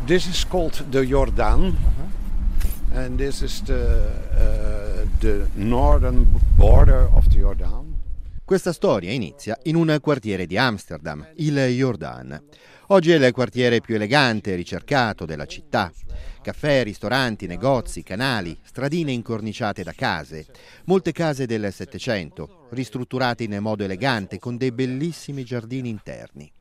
This is called the Jordaan. And this is the northern border of the Jordaan. Questa storia inizia in un quartiere di Amsterdam, il Jordaan. Oggi è il quartiere più elegante e ricercato della città. Caffè, ristoranti, negozi, canali, stradine incorniciate da case. Molte case del Settecento, ristrutturate in modo elegante con dei bellissimi giardini interni.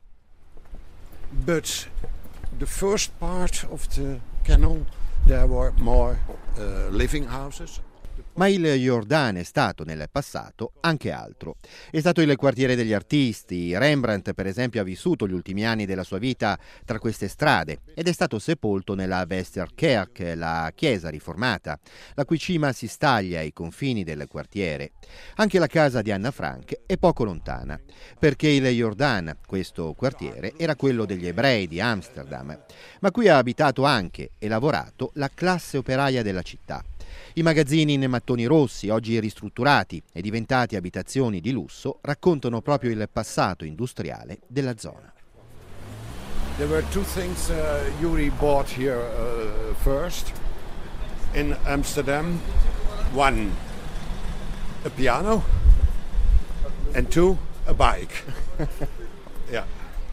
But the first part of the canal there were more living houses. Ma il Jordaan è stato nel passato anche altro. È stato il quartiere degli artisti. Rembrandt, per esempio, ha vissuto gli ultimi anni della sua vita tra queste strade ed è stato sepolto nella Westerkerk, la chiesa riformata, la cui cima si staglia ai confini del quartiere. Anche la casa di Anna Frank è poco lontana, perché il Jordaan, questo quartiere, era quello degli ebrei di Amsterdam. Ma qui ha abitato anche e lavorato la classe operaia della città. I magazzini in mattoni rossi, oggi ristrutturati e diventati abitazioni di lusso, raccontano proprio il passato industriale della zona. There were two things Yuri bought here first in Amsterdam. One, a piano, and two, a bike. Yeah.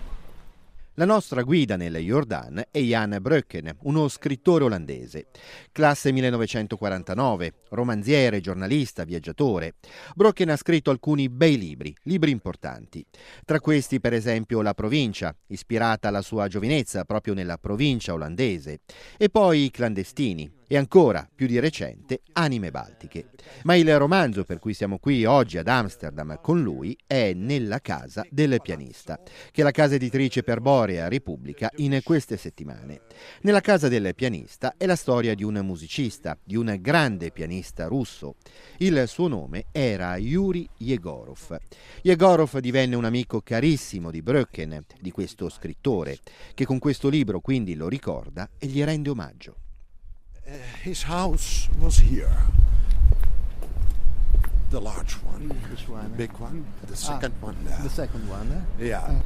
La nostra guida nel Jordaan è Jan Breucken, uno scrittore olandese. Classe 1949, romanziere, giornalista, viaggiatore. Breucken ha scritto alcuni bei libri importanti. Tra questi, per esempio, La provincia, ispirata alla sua giovinezza proprio nella provincia olandese. E poi I clandestini. E ancora, più di recente, Anime baltiche. Ma il romanzo per cui siamo qui oggi ad Amsterdam con lui è Nella casa del pianista, che la casa editrice Perborea ripubblica in queste settimane. Nella casa del pianista è la storia di un musicista, di un grande pianista russo. Il suo nome era Yuri Yegorov. Yegorov divenne un amico carissimo di Breucken, di questo scrittore, che con questo libro quindi lo ricorda e gli rende omaggio. His house was here. The large one. Which one? The big one. The second one there. The second one, eh? Yeah.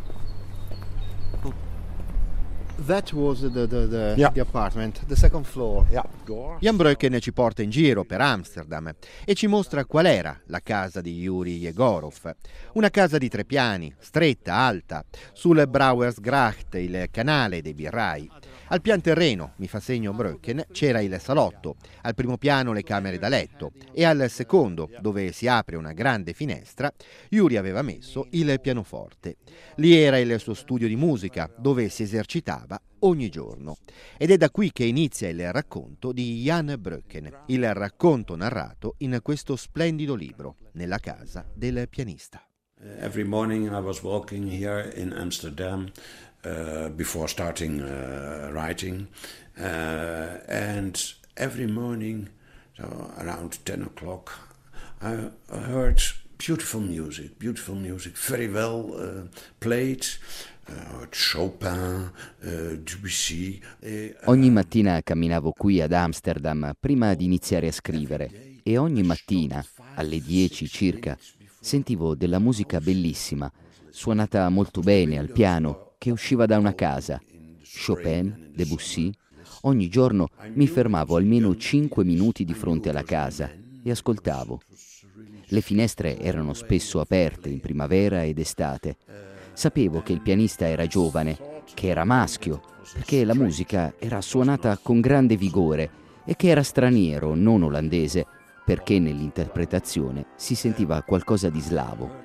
That was Yeah. the apartment, the second floor. Yeah. Jan Breucken ci porta in giro per Amsterdam e ci mostra qual era la casa di Yuri Yegorov. Una casa di 3 piani, stretta, alta, sul Brouwersgracht, il canale dei birrai. Al pian terreno, mi fa segno Breucken, c'era il salotto, al primo piano le camere da letto e al secondo, dove si apre una grande finestra, Yuri aveva messo il pianoforte. Lì era il suo studio di musica, dove si esercitava ogni giorno. Ed è da qui che inizia il racconto di Jan Breucken, il racconto narrato in questo splendido libro, Nella casa del pianista. Every morning I was walking here in Amsterdam before starting writing, and every morning, so around 10 o'clock, I heard beautiful music, very well played. Chopin, Debussy. Ogni mattina camminavo qui ad Amsterdam prima di iniziare a scrivere e ogni mattina, alle 10 circa, sentivo della musica bellissima, suonata molto bene al piano, che usciva da una casa. Chopin, Debussy. Ogni giorno mi fermavo almeno 5 minuti di fronte alla casa e ascoltavo. Le finestre erano spesso aperte in primavera ed estate. Sapevo che il pianista era giovane, che era maschio, perché la musica era suonata con grande vigore e che era straniero, non olandese, perché nell'interpretazione si sentiva qualcosa di slavo.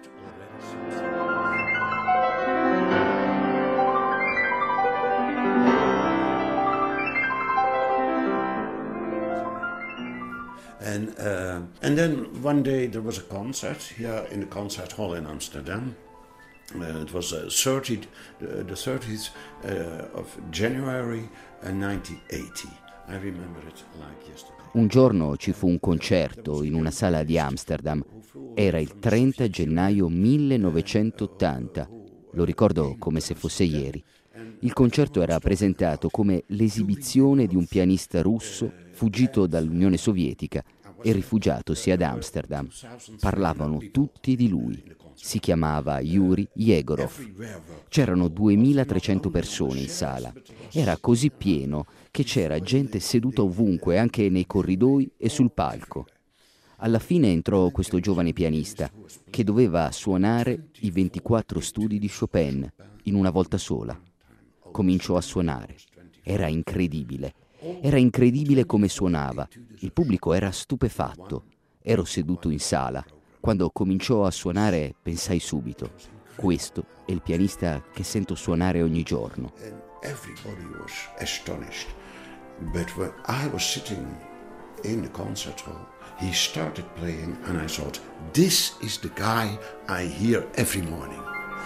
And then one day there was a concert here in the concert hall in Amsterdam. It was the 30th of January 1980. I remember it like yesterday. Un giorno ci fu un concerto in una sala di Amsterdam. Era il 30 gennaio 1980. Lo ricordo come se fosse ieri. Il concerto era presentato come l'esibizione di un pianista russo fuggito dall'Unione Sovietica e rifugiatosi ad Amsterdam. Parlavano tutti di lui. Si chiamava Yuri Yegorov. C'erano 2300 persone in sala. Era così pieno che c'era gente seduta ovunque, anche nei corridoi e sul palco. Alla fine entrò questo giovane pianista che doveva suonare i 24 studi di Chopin in una volta sola. Cominciò a suonare. Era incredibile come suonava. Il pubblico era stupefatto. Ero seduto in sala. Quando cominciò a suonare pensai subito: questo è il pianista che sento suonare ogni giorno. Everybody was astonished. But when I was sitting in the concert hall, he started playing and I thought, this is the guy I hear every morning.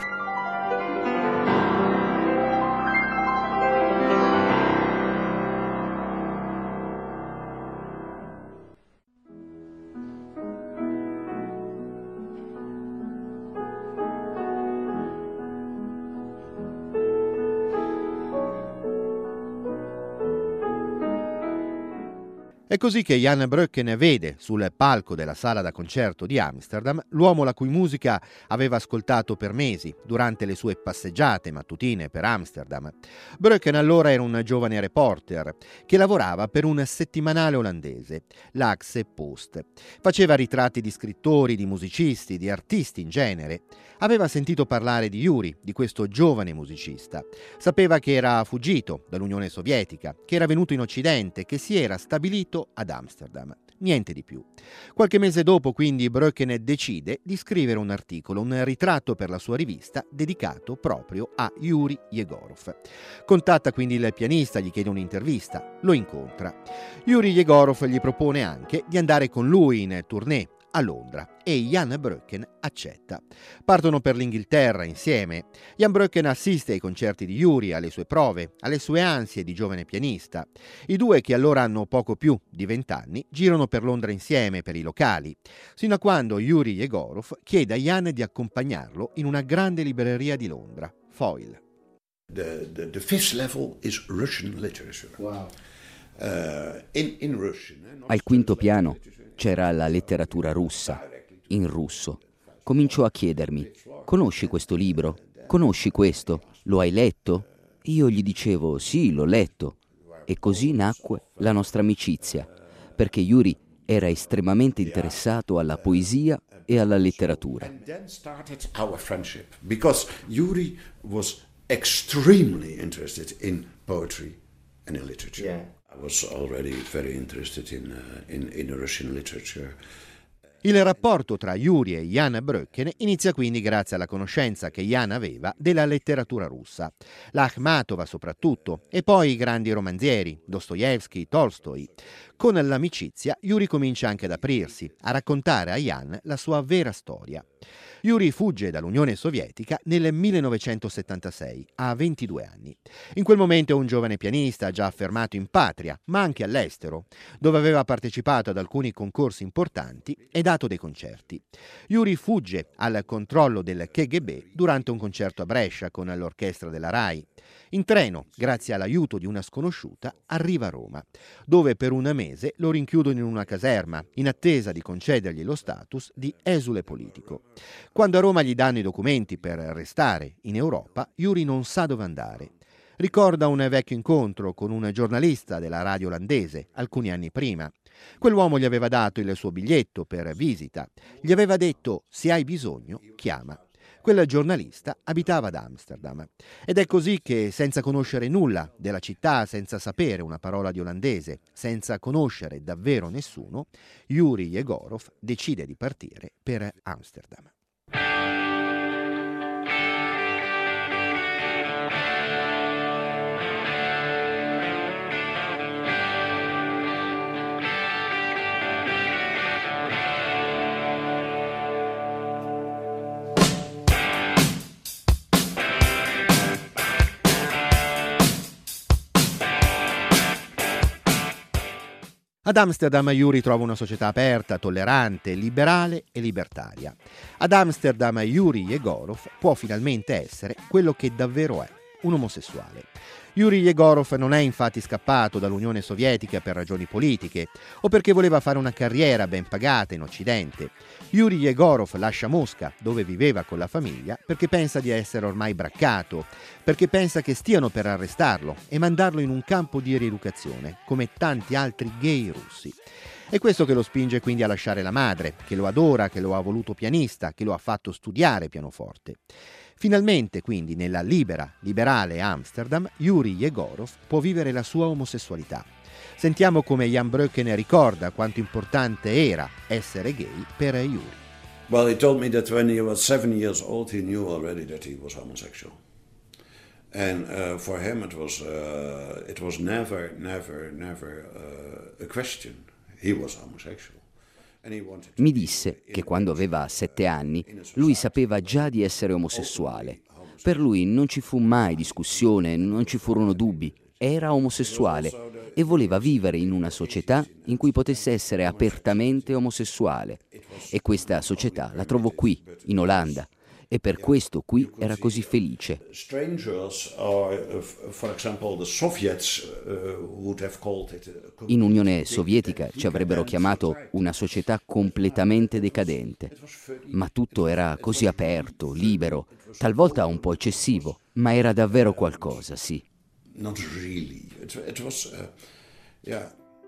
È così che Jan Breucken vede sul palco della sala da concerto di Amsterdam l'uomo la cui musica aveva ascoltato per mesi durante le sue passeggiate mattutine per Amsterdam. Breucken allora era un giovane reporter che lavorava per un settimanale olandese, l'Haagse Post. Faceva ritratti di scrittori, di musicisti, di artisti in genere. Aveva sentito parlare di Yuri, di questo giovane musicista. Sapeva che era fuggito dall'Unione Sovietica, che era venuto in Occidente, che si era stabilito ad Amsterdam. Niente di più. Qualche mese dopo, quindi, Breucken decide di scrivere un articolo, un ritratto per la sua rivista dedicato proprio a Yuri Yegorov. Contatta quindi il pianista, gli chiede un'intervista, lo incontra. Yuri Yegorov gli propone anche di andare con lui in tournée a Londra e Jan Breucken accetta. Partono per l'Inghilterra insieme. Jan Breucken assiste ai concerti di Yuri, alle sue prove, alle sue ansie di giovane pianista. I due, che allora hanno poco più di 20 anni, girano per Londra insieme per i locali, sino a quando Yuri Yegorov chiede a Jan di accompagnarlo in una grande libreria di Londra, Foyle. The fifth level is Russian literature. Wow. In Russian. Al quinto piano c'era la letteratura russa, in russo. Cominciò a chiedermi: conosci questo libro? Conosci questo? Lo hai letto? Io gli dicevo: sì, l'ho letto. E così nacque la nostra amicizia, perché Yuri era estremamente interessato alla poesia e alla letteratura. And then started our friendship, because Yuri was extremely interested in poetry and in literature. Yeah. I was already very interested in Russian literature. Il rapporto tra Yuri e Jan Breucken inizia quindi grazie alla conoscenza che Jan aveva della letteratura russa, l'Akhmatova soprattutto, e poi i grandi romanzieri, Dostoevskij, Tolstoi. Con l'amicizia Yuri comincia anche ad aprirsi, a raccontare a Jan la sua vera storia. Yuri fugge dall'Unione Sovietica nel 1976, a 22 anni. In quel momento è un giovane pianista già affermato in patria, ma anche all'estero, dove aveva partecipato ad alcuni concorsi importanti e dato dei concerti. Yuri fugge al controllo del KGB durante un concerto a Brescia con l'orchestra della RAI. In treno, grazie all'aiuto di una sconosciuta, arriva a Roma, dove per un mese lo rinchiudono in una caserma, in attesa di concedergli lo status di esule politico. Quando a Roma gli danno i documenti per restare in Europa, Yuri non sa dove andare. Ricorda un vecchio incontro con un giornalista della radio olandese alcuni anni prima. Quell'uomo gli aveva dato il suo biglietto per visita. Gli aveva detto: se hai bisogno, chiama. Quel giornalista abitava ad Amsterdam. Ed è così che, senza conoscere nulla della città, senza sapere una parola di olandese, senza conoscere davvero nessuno, Yuri Yegorov decide di partire per Amsterdam. Ad Amsterdam Yuri trova una società aperta, tollerante, liberale e libertaria. Ad Amsterdam Yuri Yegorov può finalmente essere quello che davvero è, un omosessuale. Yuri Yegorov non è infatti scappato dall'Unione Sovietica per ragioni politiche o perché voleva fare una carriera ben pagata in Occidente. Yuri Yegorov lascia Mosca, dove viveva con la famiglia, perché pensa di essere ormai braccato, perché pensa che stiano per arrestarlo e mandarlo in un campo di rieducazione, come tanti altri gay russi. È questo che lo spinge quindi a lasciare la madre, che lo adora, che lo ha voluto pianista, che lo ha fatto studiare pianoforte. Finalmente, quindi, nella liberale Amsterdam, Yuri Yegorov può vivere la sua omosessualità. Sentiamo come Jan Breucken ricorda quanto importante era essere gay per Yuri. Well, he told me that when he was 7 years old, he knew already that he was homosexual. And for him it was never a question. He was homosexual. Mi disse che quando aveva 7 anni lui sapeva già di essere omosessuale. Per lui non ci fu mai discussione, non ci furono dubbi. Era omosessuale e voleva vivere in una società in cui potesse essere apertamente omosessuale. E questa società la trovò qui, in Olanda. E per questo qui era così felice. In Unione Sovietica ci avrebbero chiamato una società completamente decadente, ma tutto era così aperto, libero, talvolta un po' eccessivo, ma era davvero qualcosa, sì. Not really. It was, yeah.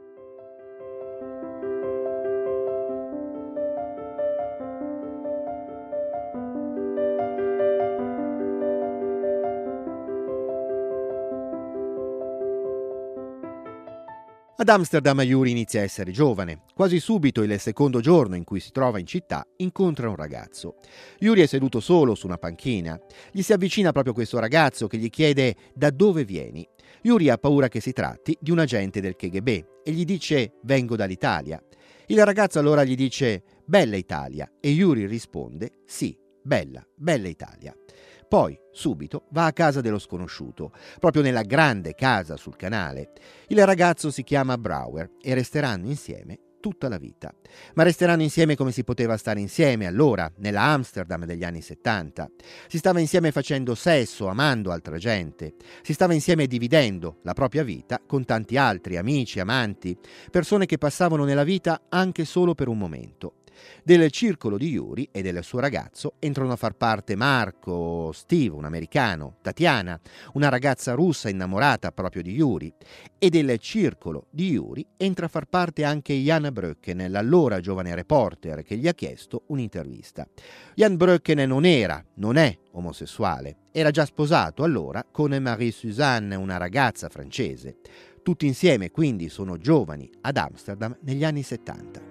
Ad Amsterdam Yuri inizia a essere giovane. Quasi subito, il secondo giorno in cui si trova in città, incontra un ragazzo. Yuri è seduto solo su una panchina. Gli si avvicina proprio questo ragazzo che gli chiede da dove vieni. Yuri ha paura che si tratti di un agente del KGB e gli dice vengo dall'Italia. Il ragazzo allora gli dice bella Italia e Yuri risponde sì, bella Italia. Poi, subito, va a casa dello sconosciuto, proprio nella grande casa sul canale. Il ragazzo si chiama Brouwer e resteranno insieme tutta la vita. Ma resteranno insieme come si poteva stare insieme allora, nella Amsterdam degli anni 70. Si stava insieme facendo sesso, amando altra gente. Si stava insieme dividendo la propria vita con tanti altri amici, amanti, persone che passavano nella vita anche solo per un momento. Del circolo di Yuri e del suo ragazzo entrano a far parte Marco, Steve, un americano, Tatiana, una ragazza russa innamorata proprio di Yuri, e del circolo di Yuri entra a far parte anche Jan Breucken, l'allora giovane reporter che gli ha chiesto un'intervista. Jan Breucken non è omosessuale, era già sposato allora con Marie-Suzanne, una ragazza francese. Tutti insieme quindi sono giovani ad Amsterdam negli anni 70.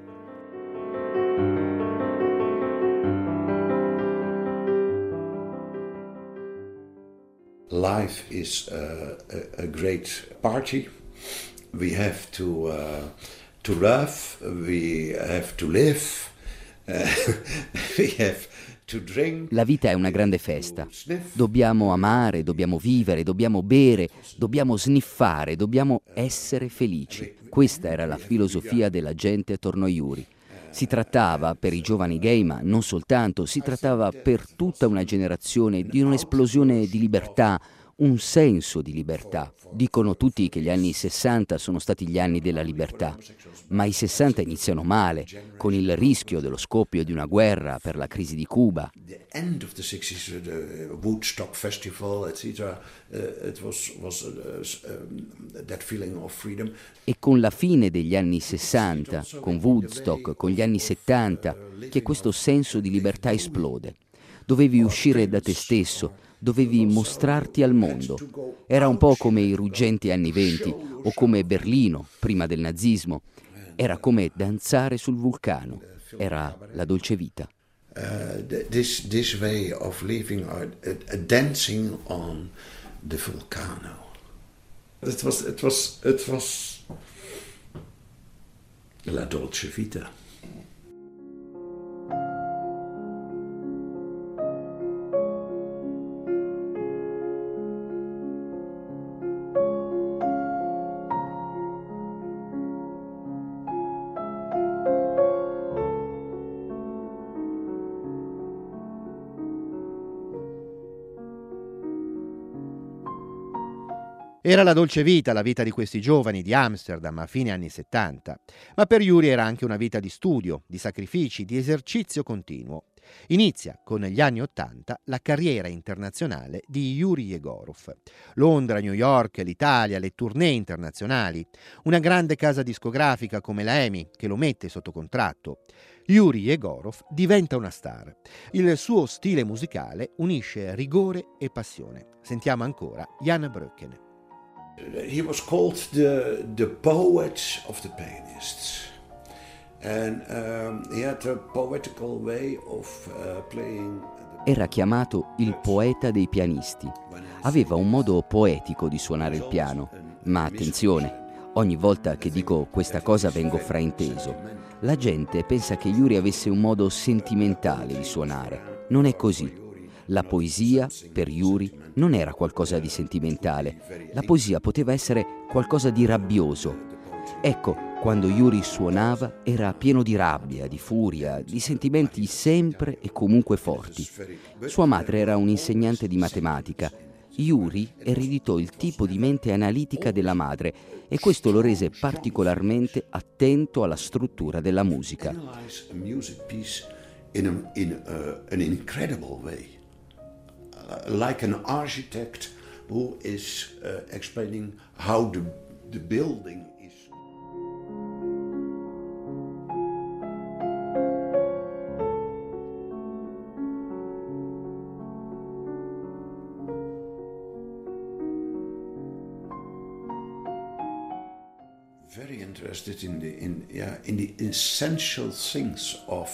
Life is a great party. We have to love. We have to live. We have to drink. La vita è una grande festa. Dobbiamo amare, dobbiamo vivere, dobbiamo bere, dobbiamo sniffare, dobbiamo essere felici. Questa era la filosofia della gente attorno a Yuri. Si trattava, per i giovani gay, ma non soltanto, si trattava per tutta una generazione di un'esplosione di libertà, un senso di libertà. Dicono tutti che gli anni 60 sono stati gli anni della libertà, ma i 60 iniziano male, con il rischio dello scoppio di una guerra per la crisi di Cuba. The end of the 60s, the Woodstock Festival, etc. It was that feeling of freedom. E con la fine degli anni 60, con Woodstock, con gli anni 70, che questo senso di libertà esplode. Dovevi uscire da te stesso, dovevi mostrarti al mondo. Era un po' come i ruggenti anni 20 o come Berlino prima del nazismo. Era come danzare sul vulcano. Era la dolce vita. This way of living, dancing on the volcano. It was la dolce vita. Era la dolce vita, la vita di questi giovani di Amsterdam a fine anni 70, ma per Yuri era anche una vita di studio, di sacrifici, di esercizio continuo. Inizia con gli anni 80 la carriera internazionale di Yuri Egorov. Londra, New York, l'Italia, le tournée internazionali, una grande casa discografica come la EMI che lo mette sotto contratto. Yuri Egorov diventa una star. Il suo stile musicale unisce rigore e passione. Sentiamo ancora Jan Bröckgen. He was called the poet of the pianists, and he had a poetical way of playing. Era chiamato il poeta dei pianisti. Aveva un modo poetico di suonare il piano, ma attenzione, ogni volta che dico questa cosa vengo frainteso. La gente pensa che Yuri avesse un modo sentimentale di suonare. Non è così. La poesia, per Yuri, non era qualcosa di sentimentale. La poesia poteva essere qualcosa di rabbioso. Ecco, quando Yuri suonava era pieno di rabbia, di furia, di sentimenti sempre e comunque forti. Sua madre era un'insegnante di matematica. Yuri ereditò il tipo di mente analitica della madre e questo lo rese particolarmente attento alla struttura della musica. In an incredible way. Like an architect who is explaining how the building is. Very interested in the essential things of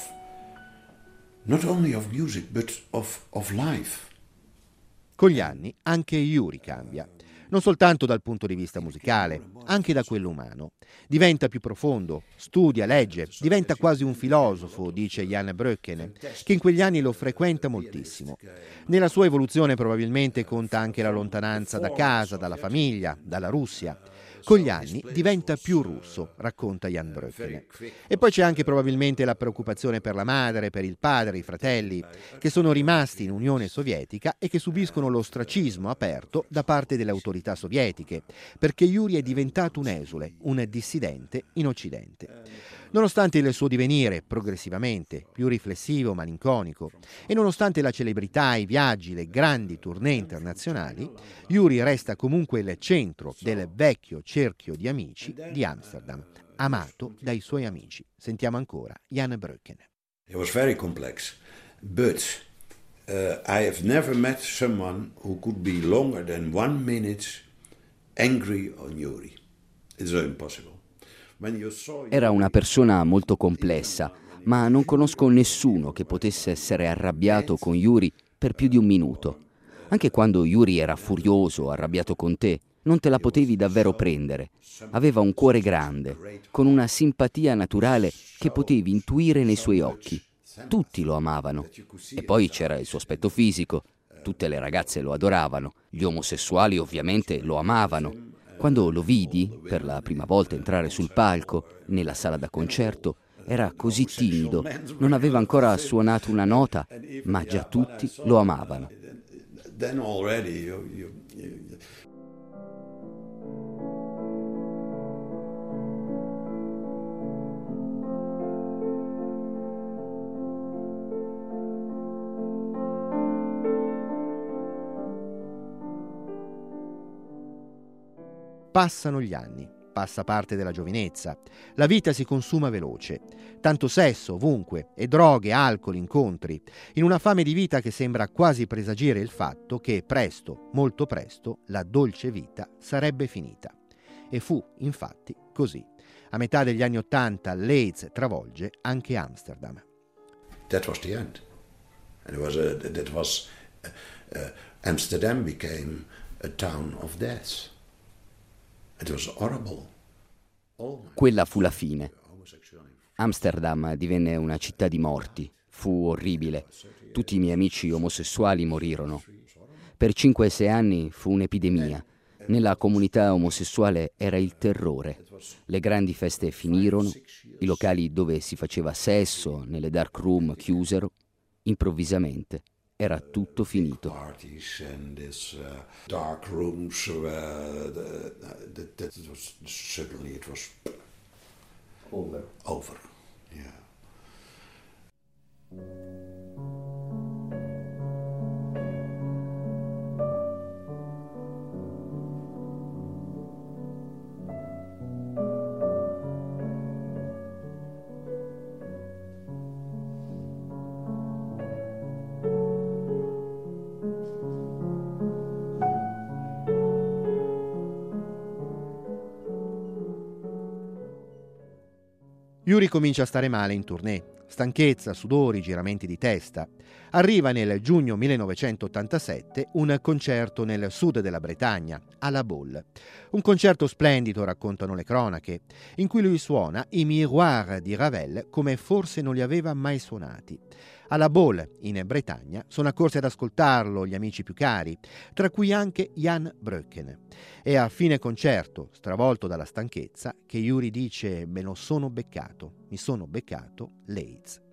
not only of music but of life. Con gli anni anche Yuri cambia, non soltanto dal punto di vista musicale, anche da quello umano. Diventa più profondo, studia, legge, diventa quasi un filosofo, dice Jan Bröckgen, che in quegli anni lo frequenta moltissimo. Nella sua evoluzione probabilmente conta anche la lontananza da casa, dalla famiglia, dalla Russia. Con gli anni diventa più russo, racconta Jan Bröckgen. E poi c'è anche probabilmente la preoccupazione per la madre, per il padre, i fratelli, che sono rimasti in Unione Sovietica e che subiscono l'ostracismo aperto da parte delle autorità sovietiche, perché Yuri è diventato un esule, un dissidente in Occidente. Nonostante il suo divenire progressivamente più riflessivo, malinconico, e nonostante la celebrità, i viaggi, le grandi tournée internazionali, Yuri resta comunque il centro del vecchio cerchio di amici di Amsterdam, amato dai suoi amici. Sentiamo ancora Jan Bröckgen. It was very complex, but I have never met someone who could be longer than 1 minute angry on Yuri. It's impossible. Era una persona molto complessa, ma non conosco nessuno che potesse essere arrabbiato con Yuri per più di 1 minuto. Anche quando Yuri era furioso, arrabbiato con te, non te la potevi davvero prendere. Aveva un cuore grande, con una simpatia naturale che potevi intuire nei suoi occhi. Tutti lo amavano. E poi c'era il suo aspetto fisico. Tutte le ragazze lo adoravano. Gli omosessuali ovviamente lo amavano. Quando lo vidi per la prima volta entrare sul palco, nella sala da concerto, era così timido, non aveva ancora suonato una nota, ma già tutti lo amavano. Passano gli anni, passa parte della giovinezza, la vita si consuma veloce, tanto sesso ovunque e droghe, alcol, incontri, in una fame di vita che sembra quasi presagire il fatto che presto, molto presto, la dolce vita sarebbe finita. E fu, infatti, così. A metà degli anni '80 l'AIDS travolge anche Amsterdam. That was the end. And Amsterdam became a town of death. It was horrible. Quella fu la fine. Amsterdam divenne una città di morti. Fu orribile. Tutti i miei amici omosessuali morirono. Per 5-6 anni fu un'epidemia. Nella comunità omosessuale era il terrore. Le grandi feste finirono, i locali dove si faceva sesso, nelle dark room chiusero. Improvvisamente era tutto finito. Parties and this dark rooms where that was suddenly it was over. Yeah. Yuri comincia a stare male in tournée. Stanchezza, sudori, giramenti di testa. Arriva nel giugno 1987 un concerto nel sud della Bretagna, a La Baule. Un concerto splendido, raccontano le cronache, in cui lui suona i Miroir di Ravel come forse non li aveva mai suonati. A La Baule, in Bretagna, sono accorsi ad ascoltarlo gli amici più cari, tra cui anche Jan Breucken. È a fine concerto, stravolto dalla stanchezza, che Yuri dice: "Me lo sono beccato, mi sono beccato l'AIDS".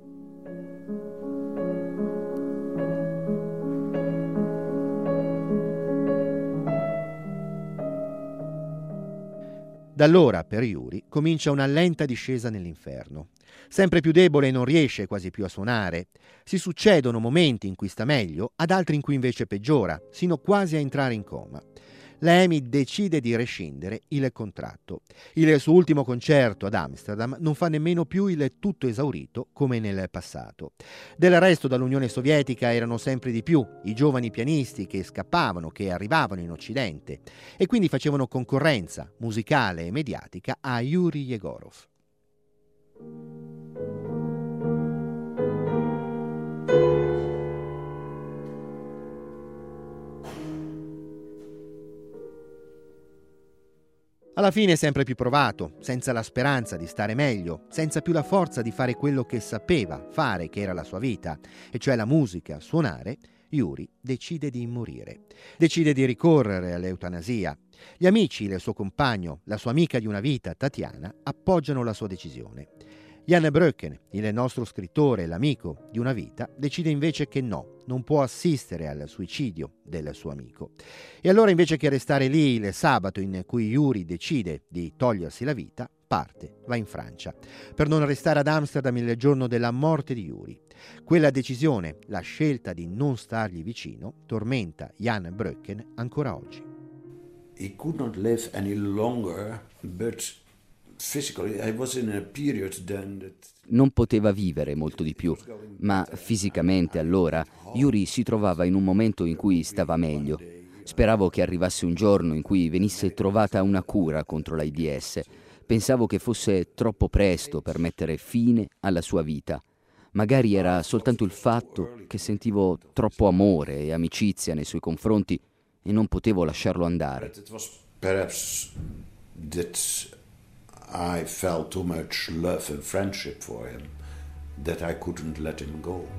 Da allora, per Yuri, comincia una lenta discesa nell'inferno. Sempre più debole, non riesce quasi più a suonare. Si succedono momenti in cui sta meglio, ad altri in cui invece peggiora, sino quasi a entrare in coma. La EMI decide di rescindere il contratto. Il suo ultimo concerto ad Amsterdam non fa nemmeno più il tutto esaurito come nel passato. Del resto, dall'Unione Sovietica erano sempre di più i giovani pianisti che scappavano, che arrivavano in Occidente e quindi facevano concorrenza musicale e mediatica a Yuri Yegorov. Alla fine sempre più provato, senza la speranza di stare meglio, senza più la forza di fare quello che sapeva fare, che era la sua vita, e cioè la musica, suonare, Yuri decide di morire. Decide di ricorrere all'eutanasia. Gli amici, il suo compagno, la sua amica di una vita, Tatiana, appoggiano la sua decisione. Jan Breucken, il nostro scrittore e l'amico di una vita, decide invece che no, non può assistere al suicidio del suo amico. E allora, invece che restare lì il sabato in cui Yuri decide di togliersi la vita, parte, va in Francia, per non restare ad Amsterdam il giorno della morte di Yuri. Quella decisione, la scelta di non stargli vicino, tormenta Jan Breucken ancora oggi. He could not live any longer, but physically I was in a period then that Non poteva vivere molto di più, ma fisicamente allora Yuri si trovava in un momento in cui stava meglio. Speravo che arrivasse un giorno in cui venisse trovata una cura contro l'AIDS. Pensavo che fosse troppo presto per mettere fine alla sua vita. Magari era soltanto il fatto che sentivo troppo amore e amicizia nei suoi confronti e non potevo lasciarlo andare. it was perhaps that I felt too much love and friendship for him that I couldn't let him go.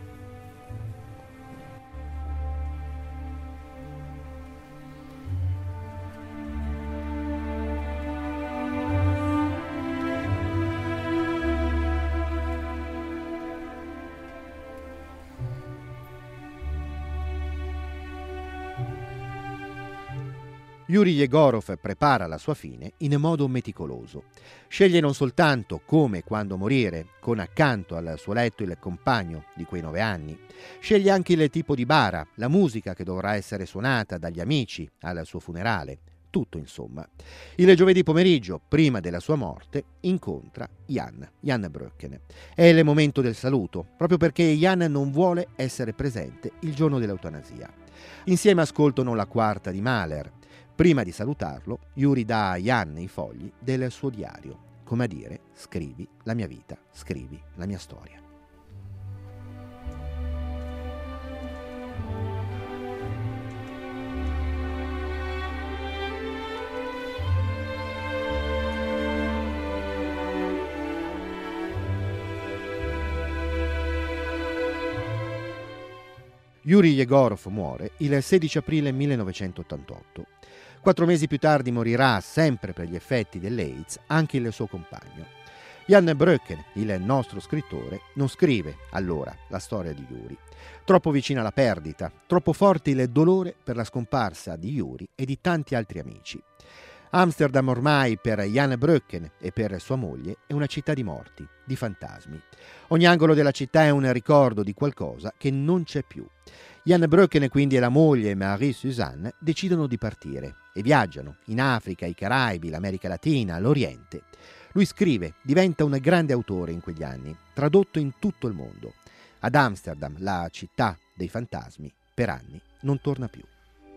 Yuri Yegorov prepara la sua fine in modo meticoloso. Sceglie non soltanto come e quando morire, con accanto al suo letto il compagno di quei 9 anni, sceglie anche il tipo di bara, la musica che dovrà essere suonata dagli amici al suo funerale. Tutto, insomma. Il giovedì pomeriggio, prima della sua morte, incontra Jan Breucken. È il momento del saluto, proprio perché Jan non vuole essere presente il giorno dell'eutanasia. Insieme ascoltano la quarta di Mahler. Prima di salutarlo, Yuri dà a Jan i fogli del suo diario, come a dire: scrivi la mia vita, scrivi la mia storia. Yuri Yegorov muore il 16 aprile 1988. 4 mesi più tardi morirà, sempre per gli effetti dell'AIDS, anche il suo compagno. Jan Bröcken, il nostro scrittore, non scrive allora la storia di Yuri. Troppo vicina alla perdita, troppo forte il dolore per la scomparsa di Yuri e di tanti altri amici. Amsterdam ormai per Jan Bröcken e per sua moglie è una città di morti, di fantasmi. Ogni angolo della città è un ricordo di qualcosa che non c'è più. Jan Bröcken quindi e la moglie Marie-Suzanne decidono di partire e viaggiano in Africa, i Caraibi, l'America Latina, l'Oriente. Lui scrive, diventa un grande autore in quegli anni, tradotto in tutto il mondo. Ad Amsterdam, la città dei fantasmi, per anni non torna più.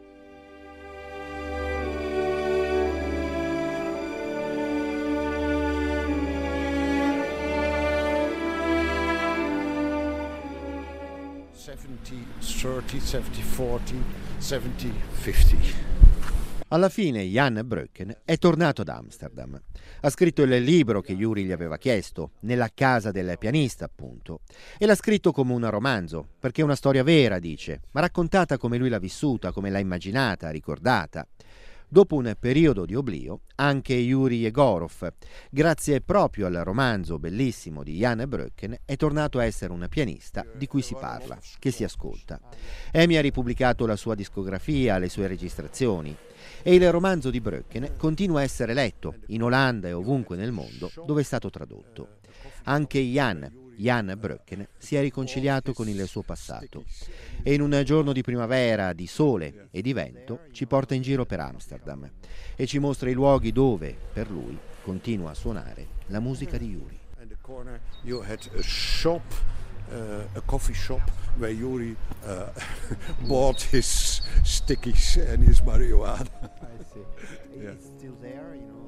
Alla fine Jan Bröcken è tornato ad Amsterdam. Ha scritto il libro che Yuri gli aveva chiesto, Nella casa del pianista, appunto. E l'ha scritto come un romanzo, perché è una storia vera, dice, ma raccontata come lui l'ha vissuta, come l'ha immaginata, ricordata. Dopo un periodo di oblio, anche Yuri Yegorov, grazie proprio al romanzo bellissimo di Jan Bröcken, è tornato a essere un pianista di cui si parla, che si ascolta. Emi ha ripubblicato la sua discografia, le sue registrazioni, e il romanzo di Bröcken continua a essere letto in Olanda e ovunque nel mondo dove è stato tradotto. Anche Jan Bröcken si è riconciliato con il suo passato e in un giorno di primavera, di sole e di vento ci porta in giro per Amsterdam e ci mostra i luoghi dove, per lui, continua a suonare la musica di Yuri. In the corner you had a shop, a coffee shop where Yuri bought his stickies and his marijuana. I see. It's still there, you know.